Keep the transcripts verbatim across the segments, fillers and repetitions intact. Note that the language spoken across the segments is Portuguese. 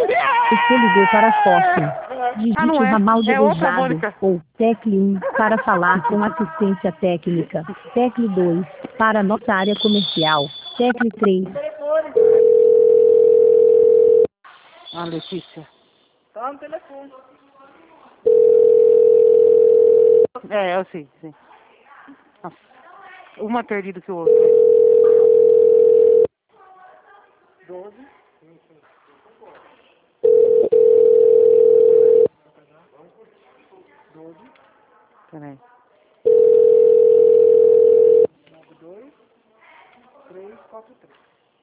Você ligou para a Forte. Digite Ah, não o é. ramal É outra desejado Mônica. ou tecle um para falar com assistência técnica. Tecle dois para nossa área comercial. Tecle três. Ah, Letícia. Tá no telefone. É, eu sei, sim. Nossa. Uma perdido que o outro. doze. doze. Peraí. nove dois. três quatro três.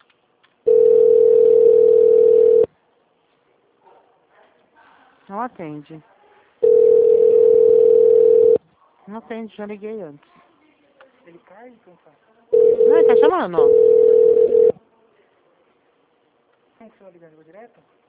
Não atende. Não atende, já liguei antes. Ele cai, então faz. Não, ele tá chamando, ó. Como que você vai ligar? Ligou direto?